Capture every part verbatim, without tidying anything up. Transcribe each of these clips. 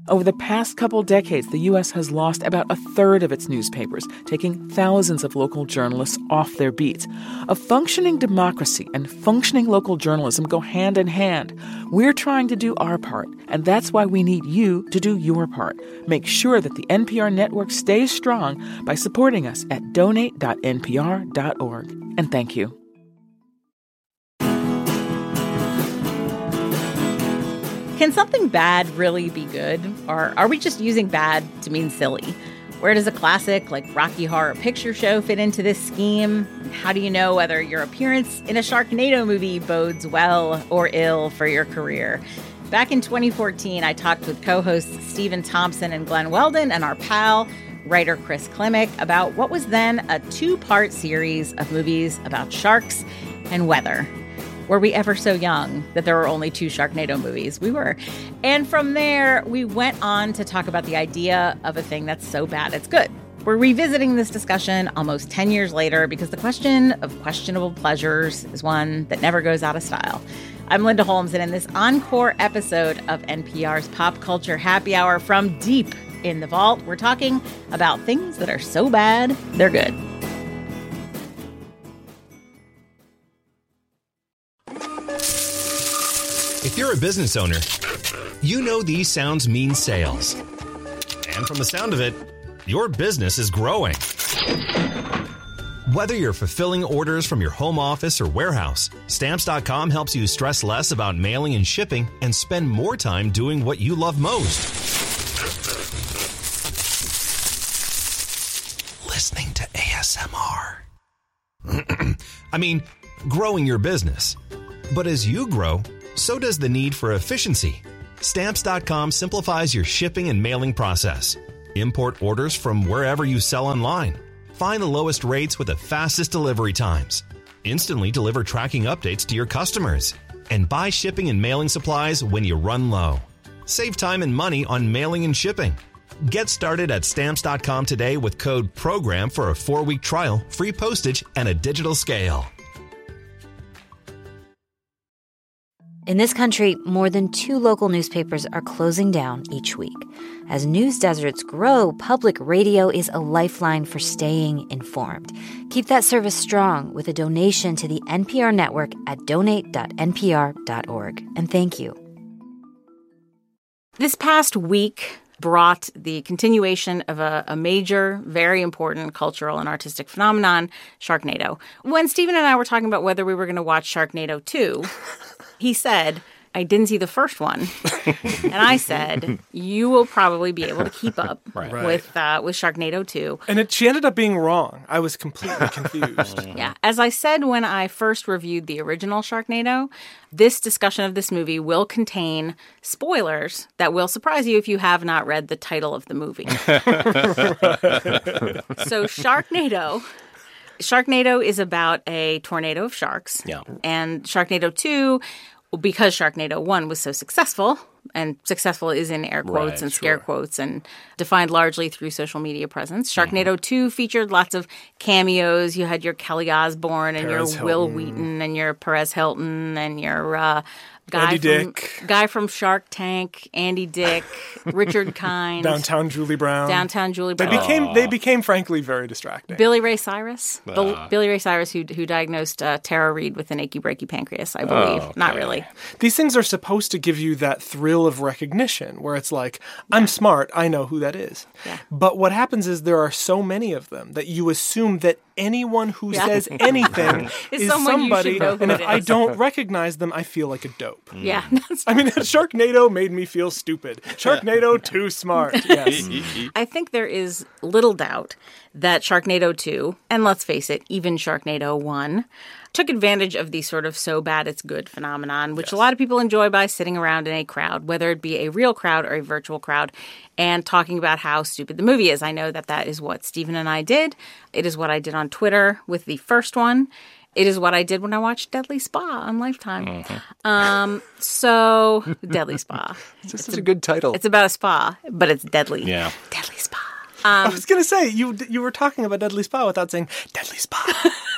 Over the past couple decades, the U S has lost about a third of its newspapers, taking thousands of local journalists off their beats. A functioning democracy and functioning local journalism go hand in hand. We're trying to do our part, and that's why we need you to do your part. Make sure that the N P R network stays strong by supporting us at donate dot n p r dot org. And thank you. Can something bad really be good? Or are we just using bad to mean silly? Where does a classic like Rocky Horror Picture Show fit into this scheme? How do you know whether your appearance in a Sharknado movie bodes well or ill for your career? Back in twenty fourteen, I talked with co-hosts Stephen Thompson and Glenn Weldon and our pal, writer Chris Klimek, about what was then a two-part series of movies about sharks and weather. Were we ever so young that there were only two Sharknado movies? We were. And from there, we went on to talk about the idea of a thing that's so bad it's good. We're revisiting this discussion almost ten years later because the question of questionable pleasures is one that never goes out of style. I'm Linda Holmes, and in this encore episode of N P R's Pop Culture Happy Hour from deep in the vault, we're talking about things that are so bad, they're good. If you're a business owner, you know these sounds mean sales. And from the sound of it, your business is growing. Whether you're fulfilling orders from your home office or warehouse, Stamps dot com helps you stress less about mailing and shipping and spend more time doing what you love most. Listening to A S M R. I mean, growing your business. But as you grow, so does the need for efficiency. Stamps dot com simplifies your shipping and mailing process. Import orders from wherever you sell online. Find the lowest rates with the fastest delivery times. Instantly deliver tracking updates to your customers. And buy shipping and mailing supplies when you run low. Save time and money on mailing and shipping. Get started at Stamps dot com today with code PROGRAM for a four-week trial, free postage, and a digital scale. In this country, more than two local newspapers are closing down each week. As news deserts grow, public radio is a lifeline for staying informed. Keep that service strong with a donation to the N P R network at donate dot n p r dot org. And thank you. This past week brought the continuation of a, a major, very important cultural and artistic phenomenon, Sharknado. When Stephen and I were talking about whether we were going to watch Sharknado two, he said, I didn't see the first one. And I said, you will probably be able to keep up right. with uh, with Sharknado two. And it, she ended up being wrong. I was completely confused. Yeah. As I said when I first reviewed the original Sharknado, this discussion of this movie will contain spoilers that will surprise you if you have not read the title of the movie. So Sharknado... Sharknado is about a tornado of sharks. Yeah. And Sharknado two, because Sharknado one was so successful, and successful is in air quotes Right, and scare sure. quotes and defined largely through social media presence. Sharknado mm-hmm. two featured lots of cameos. You had your Kelly Osbourne and Perez your Will Hilton. Wheaton and your Perez Hilton and your... Uh, Guy Andy from, Dick. Guy from Shark Tank, Andy Dick, Richard Kind. Downtown Julie Brown. Downtown Julie They Brown. became, they became, frankly, very distracting. Billy Ray Cyrus. Uh. Bill, Billy Ray Cyrus, who who diagnosed uh, Tara Reid with an achy breaky pancreas, I believe. Oh, okay. Not really. These things are supposed to give you that thrill of recognition where it's like, I'm smart, I know who that is. Yeah. But what happens is there are so many of them that you assume that anyone who Yeah. says anything Is is someone you should somebody, know who and it if I is. don't recognize them, I feel like a dope. Yeah. That's I mean, Sharknado made me feel stupid. Sharknado too smart. Yes. I think there is little doubt that Sharknado two, and let's face it, even Sharknado one, took advantage of the sort of so bad it's good phenomenon, which Yes. a lot of people enjoy by sitting around in a crowd, whether it be a real crowd or a virtual crowd, and talking about how stupid the movie is. I know that that is what Stephen and I did. It is what I did on Twitter with the first one. It is what I did when I watched Deadly Spa on Lifetime. Mm-hmm. Um, so, Deadly Spa. It's just such a good title. It's about a spa, but it's deadly. Yeah. Deadly Spa. I was going to say, you you were talking about Deadly Spa without saying Deadly Spa.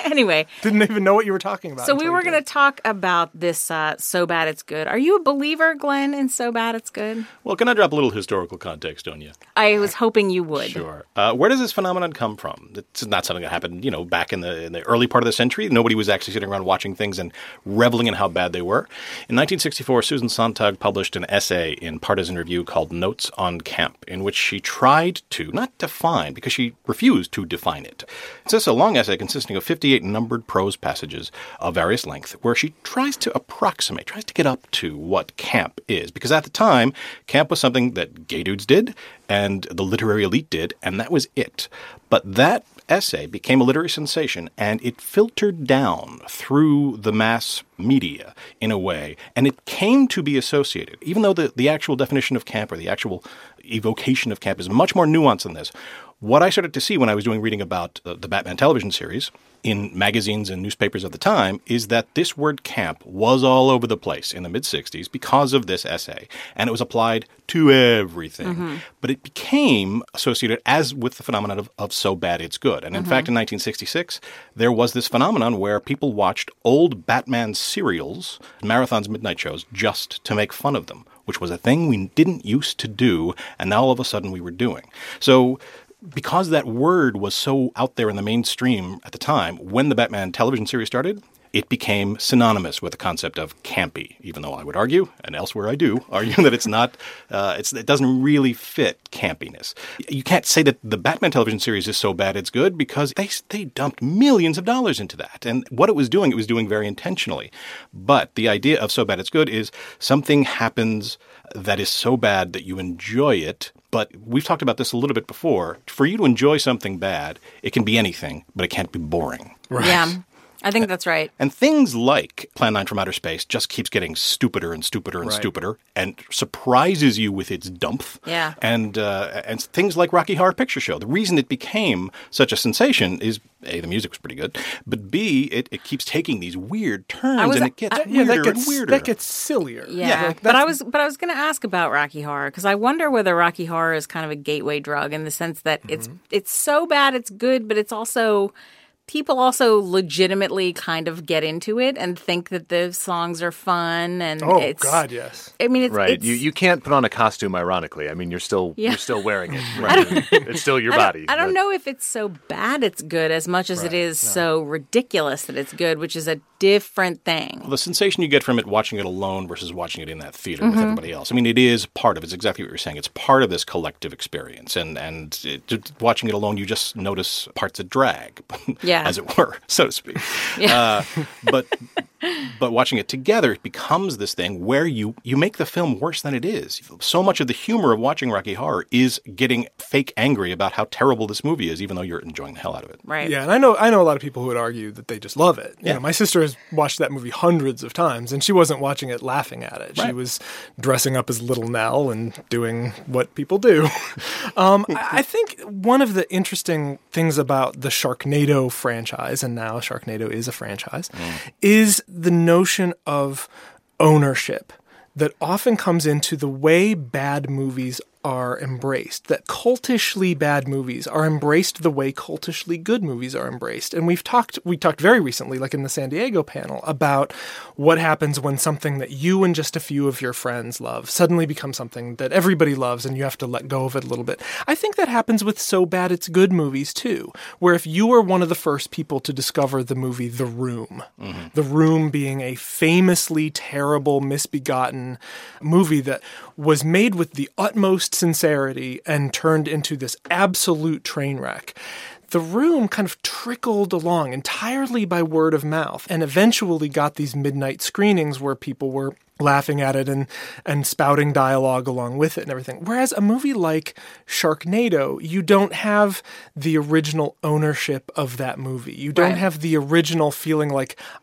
Anyway. Didn't even know what you were talking about. So we were going to talk about this uh, So Bad It's Good. Are you a believer, Glenn, in So Bad It's Good? Well, can I drop a little historical context on you? I was hoping you would. Sure. Uh, where does this phenomenon come from? It's not something that happened, you know, back in the in the early part of the century. Nobody was actually sitting around watching things and reveling in how bad they were. In nineteen sixty-four, Susan Sontag published an essay in Partisan Review called Notes on Camp, in which she tried to, not define, because she refused to define it. It's just a long essay consisting of fifty-eight numbered prose passages of various length, where she tries to approximate, tries to get up to what camp is. Because at the time, camp was something that gay dudes did, and the literary elite did, and that was it. But that essay became a literary sensation, and it filtered down through the mass media in a way, and it came to be associated, even though the, the actual definition of camp or the actual evocation of camp is much more nuanced than this. What I started to see when I was doing reading about uh, the Batman television series in magazines and newspapers at the time is that this word camp was all over the place in the mid-sixties because of this essay, and it was applied to everything. Mm-hmm. But it became associated as with the phenomenon of, of So Bad It's Good. And in mm-hmm. fact, in nineteen sixty-six, there was this phenomenon where people watched old Batman serials, marathons, midnight shows, just to make fun of them, which was a thing we didn't used to do, and now all of a sudden we were doing. So because that word was so out there in the mainstream at the time, when the Batman television series started, it became synonymous with the concept of campy, even though I would argue, and elsewhere I do, argue that it's not, uh, it's, it doesn't really fit campiness. You can't say that the Batman television series is so bad it's good because they they dumped millions of dollars into that. And what it was doing, it was doing very intentionally. But the idea of So Bad It's Good is something happens that is so bad that you enjoy it. But we've talked about this a little bit before. For you to enjoy something bad, it can be anything, but it can't be boring. Right. Yeah. I think that's right. And things like Plan nine from Outer Space just keeps getting stupider and stupider and right. stupider and surprises you with its dumph. Yeah. And uh, and things like Rocky Horror Picture Show. The reason it became such a sensation is, A, the music was pretty good, but B, it, it keeps taking these weird turns was, and it gets I, weirder yeah, that gets, and weirder. That gets sillier. Yeah, yeah like but I was but I was going to ask about Rocky Horror because I wonder whether Rocky Horror is kind of a gateway drug in the sense that mm-hmm. it's it's so bad it's good, but it's also... People also legitimately kind of get into it and think that the songs are fun, and oh it's, God, yes. I mean, it's right. It's, you you can't put on a costume. Ironically, I mean, you're still yeah. you're still wearing it. Right? It's still your I body. I don't but... know if it's so bad it's good as much as right. it is no. so ridiculous that it's good, which is a different thing. Well, the sensation you get from it watching it alone versus watching it in that theater Mm-hmm. with everybody else. I mean, it is part of it. It's exactly what you're saying. It's part of this collective experience, and and it, just watching it alone, you just notice parts that drag, yeah. as it were, so to speak. Yeah. Uh, but but watching it together, it becomes this thing where you, you make the film worse than it is. So much of the humor of watching Rocky Horror is getting fake angry about how terrible this movie is, even though you're enjoying the hell out of it. Right. Yeah, and I know I know a lot of people who would argue that they just love it. You Yeah. know, my sister has watched that movie hundreds of times, and she wasn't watching it laughing at it. She Right. was dressing up as Little Nell and doing what people do. um, I, I think one of the interesting things about the Sharknado franchise, and now Sharknado is a franchise, mm. is the notion of ownership that often comes into the way bad movies are embraced, that cultishly bad movies are embraced the way cultishly good movies are embraced. And we've talked, we talked very recently, like in the San Diego panel, about what happens when something that you and just a few of your friends love suddenly becomes something that everybody loves and you have to let go of it a little bit. I think that happens with So Bad It's Good movies too, where if you were one of the first people to discover the movie The Room, mm-hmm. The Room being a famously terrible, misbegotten movie that was made with the utmost sincerity and turned into this absolute train wreck. The Room kind of trickled along entirely by word of mouth and eventually got these midnight screenings where people were laughing at it and, and spouting dialogue along with it and everything. Whereas a movie like Sharknado, you don't have the original ownership of that movie. You don't Right. have the original feeling like,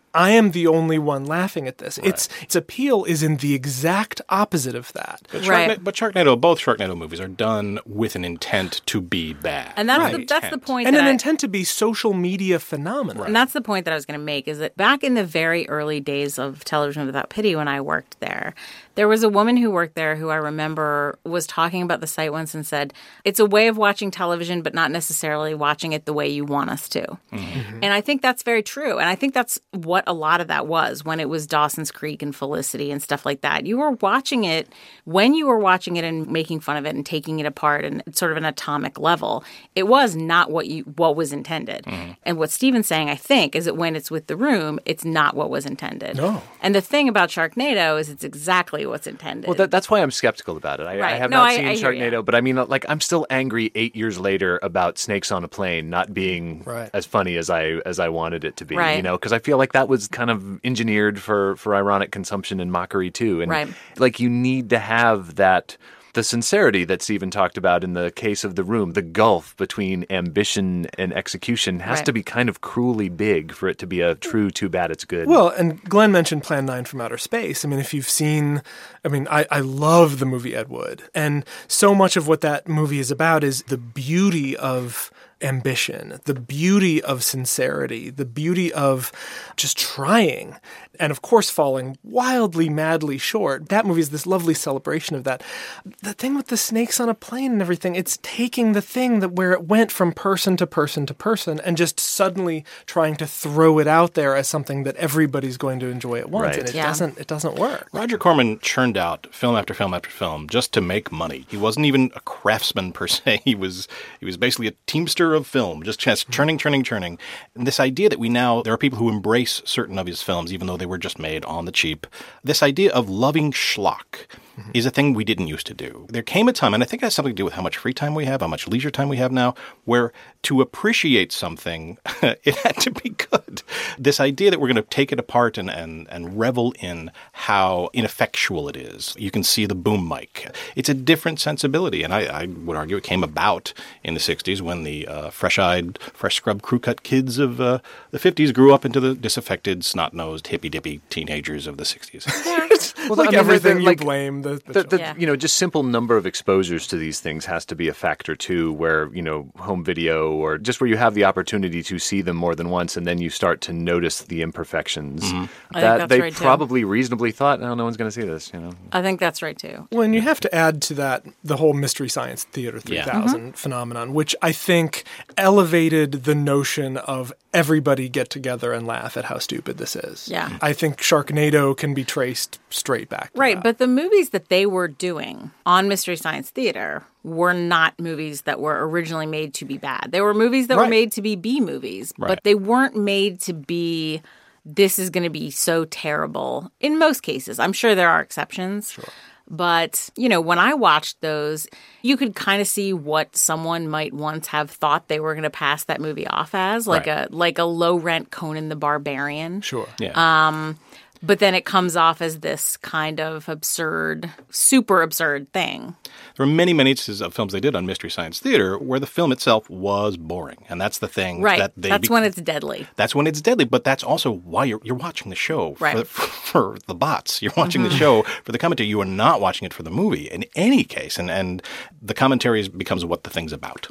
I am the only one laughing at this. Right. Its its appeal is in the exact opposite of that. But, right. Sharkna- but Sharknado, both Sharknado movies are done with an intent to be bad. And that's, right. the, that's the point. And that an I, intent to be social media phenomenon. Right. And that's the point that I was going to make, is that back in the very early days of Television Without Pity, when I worked there, there was a woman who worked there who I remember was talking about the site once and said, it's a way of watching television, but not necessarily watching it the way you want us to. Mm-hmm. And I think that's very true. And I think that's what a lot of that was when it was Dawson's Creek and Felicity and stuff like that. You were watching it when you were watching it and making fun of it and taking it apart and sort of an atomic level. It was not what you what was intended. Mm-hmm. And what Stephen's saying, I think, is that when it's with The Room, it's not what was intended. No. And the thing about Sharknado is it's exactly what's intended. Well, that, that's why I'm skeptical about it. I, right. I have no, not I, seen I Sharknado, but I mean, like, I'm still angry eight years later about Snakes on a Plane not being right. as funny as I as I wanted it to be. Right. You know, because I feel like that was kind of engineered for for ironic consumption and mockery too. And right. like, you need to have that. The sincerity that Stephen talked about in the case of The Room, the gulf between ambition and execution has right. to be kind of cruelly big for it to be a true too bad it's good. Well, and Glenn mentioned Plan nine from Outer Space. I mean, if you've seen, I mean, I, I love the movie Ed Wood. And so much of what that movie is about is the beauty of ambition, the beauty of sincerity, the beauty of just trying, and of course falling wildly, madly short. That movie is this lovely celebration of that. The thing with the snakes on a plane and everything, it's taking the thing that where it went from person to person to person and just suddenly trying to throw it out there as something that everybody's going to enjoy at once, Right. and it Yeah. doesn't. It doesn't work. Roger Corman churned out film after film after film just to make money. He wasn't even a craftsman per se. He was he was basically a teamster of film, just, just churning, churning, churning. And this idea that we now, there are people who embrace certain of his films, even though they were just made on the cheap. This idea of loving schlock mm-hmm. is a thing we didn't used to do. There came a time, and I think it has something to do with how much free time we have, how much leisure time we have now, where to appreciate something, it had to be good. This idea that we're going to take it apart and, and, and revel in how ineffectual it is. You can see the boom mic. It's a different sensibility, and I, I would argue it came about in the sixties when the uh, fresh-eyed, fresh-scrubbed crew-cut kids of uh, the fifties grew up into the disaffected, snot-nosed, hippy-dippy teenagers of the sixties. Well, like I mean, everything the- you like, blame the, the, The, the, Yeah. You know, just simple number of exposures to these things has to be a factor too, where, you know, home video or just where you have the opportunity to see them more than once and then you start to notice the imperfections I think that that's they right, too. probably reasonably thought, no, no one's going to see this, you know. I think that's right, too. Well, and you have to add to that the whole Mystery Science Theater three thousand Mm-hmm. phenomenon, which I think elevated the notion of everybody get together and laugh at how stupid this is. Yeah. I think Sharknado can be traced straight back to Right, that. but the movies that they were doing on Mystery Science Theater were not movies that were originally made to be bad. They were movies that were Right. made to be B movies, Right. but they weren't made to be, this is going to be so terrible. In most cases, I'm sure there are exceptions. Sure. But, you know, when I watched those, you could kind of see what someone might once have thought they were going to pass that movie off as, like Right. a like a low-rent Conan the Barbarian. Sure. Yeah. Um, but then it comes off as this kind of absurd, super absurd thing. There were many, many instances of films they did on Mystery Science Theater where the film itself was boring. And that's the thing. Right. That they That's be- when it's deadly. That's when it's deadly, but that's also why you're, you're watching the show for, Right. for, for the bots. You're watching Mm-hmm. the show for the commentary. You are not watching it for the movie in any case. And, and the commentary is- becomes what the thing's about.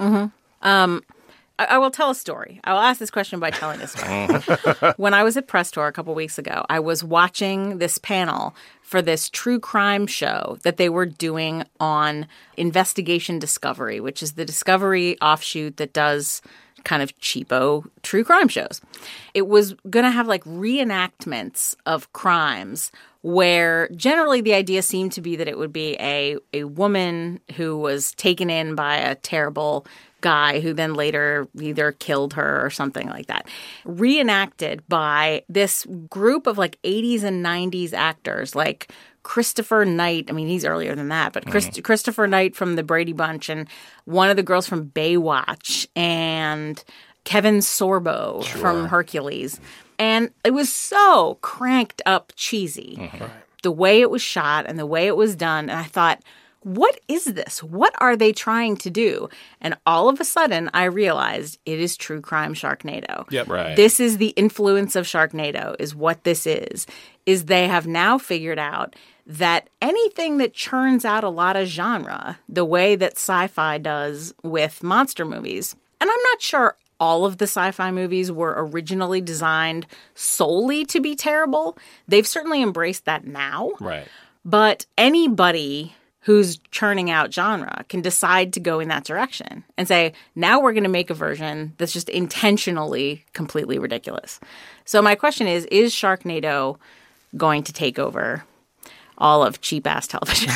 I, I will tell a story. I will ask this question by telling a story. When I was at Press Tour a couple weeks ago, I was watching this panel for this true crime show that they were doing on Investigation Discovery, which is the Discovery offshoot that does kind of cheapo true crime shows. It was going to have like reenactments of crimes where generally the idea seemed to be that it would be a, a woman who was taken in by a terrible guy who then later either killed her or something like that. Reenacted by this group of like eighties and nineties actors like Christopher Knight. I mean, he's earlier than that, but Chris, mm. Christopher Knight from the Brady Bunch and one of the girls from Baywatch and Kevin Sorbo sure. from Hercules. And it was so cranked up cheesy. Mm-hmm. Right. The way it was shot and the way it was done. And I thought, what is this? What are they trying to do? And all of a sudden, I realized it is true crime Sharknado. Yep. Right. This is the influence of Sharknado, is what this is, is they have now figured out that anything that churns out a lot of genre, the way that sci-fi does with monster movies, and I'm not sure all of the sci-fi movies were originally designed solely to be terrible. They've certainly embraced that now. Right. But anybody who's churning out genre can decide to go in that direction and say, now we're going to make a version that's just intentionally completely ridiculous. So my question is, is Sharknado going to take over all of cheap-ass television?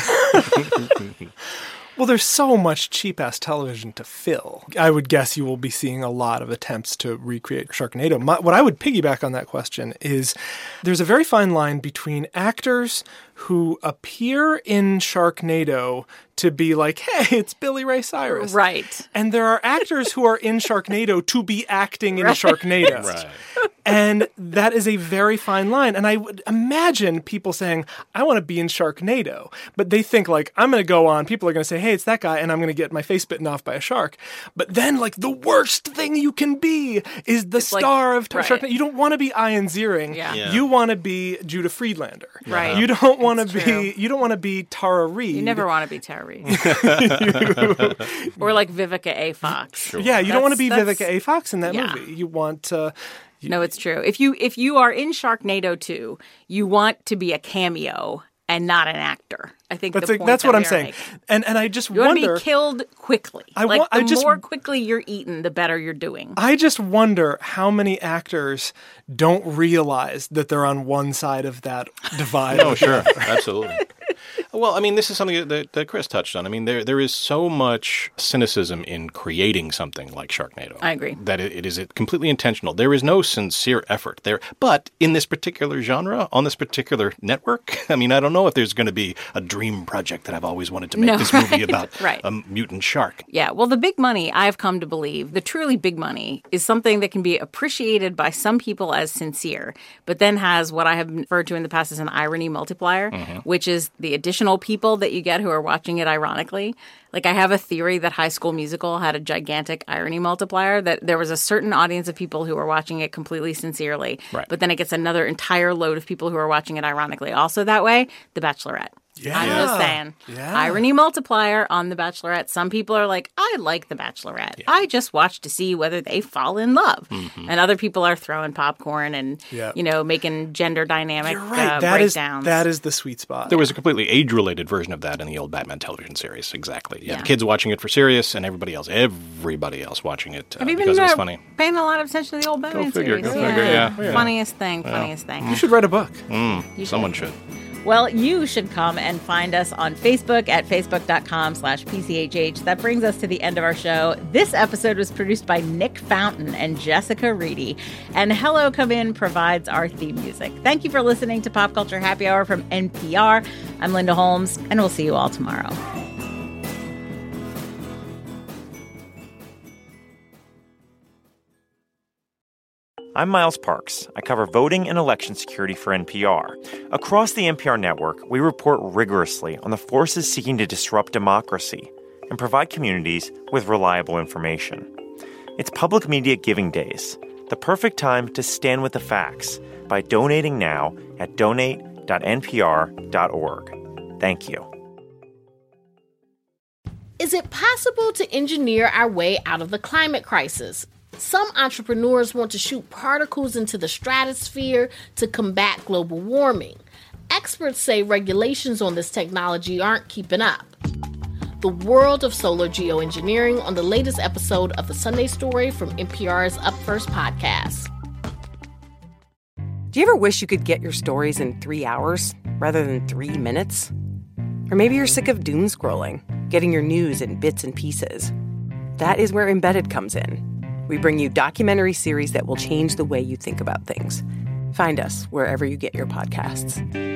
Well, there's so much cheap-ass television to fill. I would guess you will be seeing a lot of attempts to recreate Sharknado. My, what I would piggyback on that question is there's a very fine line between actors who appear in Sharknado to be like, hey, it's Billy Ray Cyrus. Right. And there are actors who are in Sharknado to be acting in right. Sharknado. Right. And that is a very fine line. And I would imagine people saying, I want to be in Sharknado. But they think, like, I'm going to go on. People are going to say, hey, it's that guy. And I'm going to get my face bitten off by a shark. But then, like, the worst thing you can be is the it's star like, of right. Sharknado. You don't want to be Ian Ziering. Yeah. Yeah. You want to be Judah Friedlander. Right. You don't want to It's be, true. you don't want to be Tara Reid. You never want to be Tara Reid. Or like Vivica A. Fox. Sure. Yeah, you don't want to be That's- Vivica A. Fox in that yeah. movie. You want uh, No, it's true. If you if you are in Sharknado two, you want to be a cameo and not an actor. I think that's the a, point that's that what we I'm are saying. making. And and I just You want wonder to be killed quickly. I like wa- the I just- more quickly you're eaten, the better you're doing. I just wonder how many actors don't realize that they're on one side of that divide. Oh, sure. Absolutely. Well, I mean, this is something that, that Chris touched on. I mean, there there is so much cynicism in creating something like Sharknado. I agree. That it, it is completely intentional. There is no sincere effort there. But in this particular genre, on this particular network, I mean, I don't know if there's going to be a dream project that I've always wanted to make No, this right, movie about right. a mutant shark. Yeah, well, the big money, I've come to believe, the truly big money is something that can be appreciated by some people as sincere, but then has what I have referred to in the past as an irony multiplier, mm-hmm. which is the additional people that you get who are watching it ironically. Like, I have a theory that High School Musical had a gigantic irony multiplier, that there was a certain audience of people who were watching it completely sincerely, right. but then it gets another entire load of people who are watching it ironically. Also that way, The Bachelorette. Yeah. I'm just saying. Yeah. Irony multiplier on The Bachelorette. Some people are like, I like The Bachelorette. Yeah. I just watch to see whether they fall in love. Mm-hmm. And other people are throwing popcorn and, Yeah. you know, making gender dynamic You're right. uh, That is breakdowns. that is the sweet spot. There was a completely age-related version of that in the old Batman television series. Exactly. Yeah, Yeah. the kids watching it for serious, and everybody else, everybody else watching it uh, Have you because been it was uh, funny. paying a lot of attention to the old Batman figure, series? go figure, yeah. Yeah. Funniest thing, funniest thing. You should write a book. Mm, someone should. Well, you should come and find us on Facebook at facebook.com slash PCHH. That brings us to the end of our show. This episode was produced by Nick Fountain and Jessica Reedy. And Hello Come In provides our theme music. Thank you for listening to Pop Culture Happy Hour from N P R. I'm Linda Holmes, and we'll see you all tomorrow. I'm Miles Parks. I cover voting and election security for N P R. Across the N P R network, we report rigorously on the forces seeking to disrupt democracy and provide communities with reliable information. It's Public Media Giving Days, the perfect time to stand with the facts by donating now at donate dot n p r dot org. Thank you. Is it possible to engineer our way out of the climate crisis? Some entrepreneurs want to shoot particles into the stratosphere to combat global warming. Experts say regulations on this technology aren't keeping up. The world of solar geoengineering on the latest episode of The Sunday Story from N P R's Up First podcast. Do you ever wish you could get your stories in three hours rather than three minutes? Or maybe you're sick of doom scrolling, getting your news in bits and pieces. That is where Embedded comes in. We bring you documentary series that will change the way you think about things. Find us wherever you get your podcasts.